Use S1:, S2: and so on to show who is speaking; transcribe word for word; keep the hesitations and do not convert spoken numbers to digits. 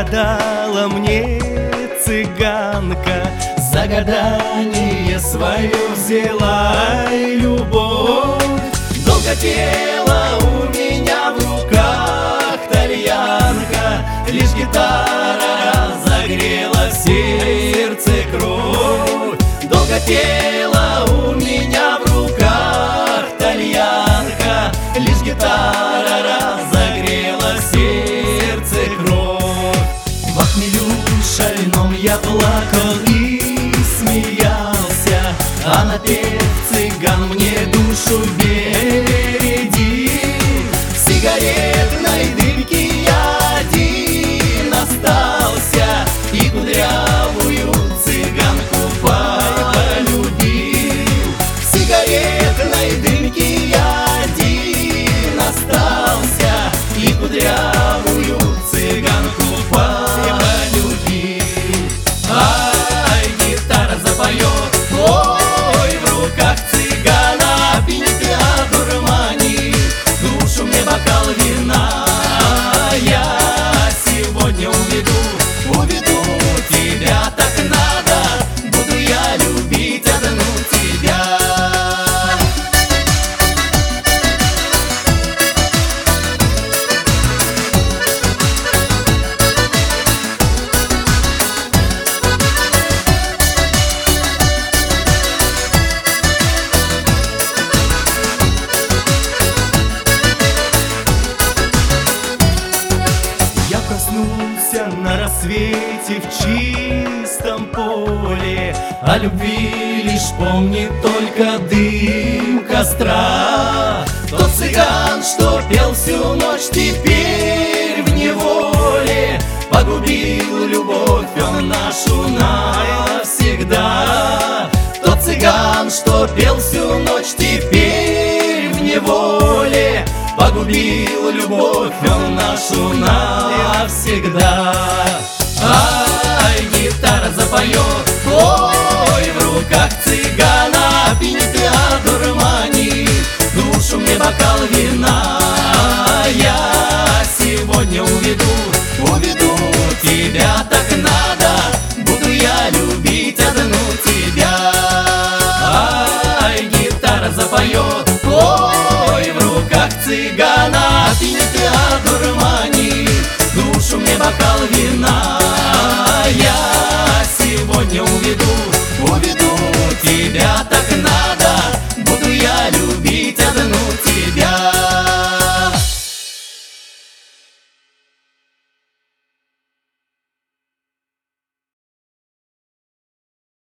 S1: загадала мне цыганка, загадание свое взяла и любовь. Долго пела у меня в руках тальянка, лишь гитара разогрела в сердце кровь. Долго пела у меня в руках тальянка, лишь гитара разогрела в сердце кровь. В хмелю шальном я плакал и смеялся, а напев цыган мне душу бередил. В сигаретной дымке я один остался и кудрявую цыганку полюбил. В сигаретной дымке я один остался и кудрявую цыганку полюбил. Ай, гитара запоет, ой, в руках цыгана пинет и одурманит душу мне бокал вина. Я сегодня уведу, уведу тебя, так надо, буду я любить одну тебя. Проснулся на рассвете в чистом поле, о любви лишь помнит только дым костра. Тот цыган, что пел всю ночь, теперь в неволе, погубил любовь он нашу навсегда. Тот цыган, что пел всю ночь, теперь в неволе, погубил любовь он нашу навсегда. Ай, гитара запоет, ой, в руках цыгана пинет и одурманит душу мне бокал вина. Я сегодня уведу, уведу тебя, так надо, буду я любить одну тебя. Ай, гитара запоет, ой, в руках цыгана пинет и одурманит душу мне бокал вина. Я сегодня уведу, уведу тебя.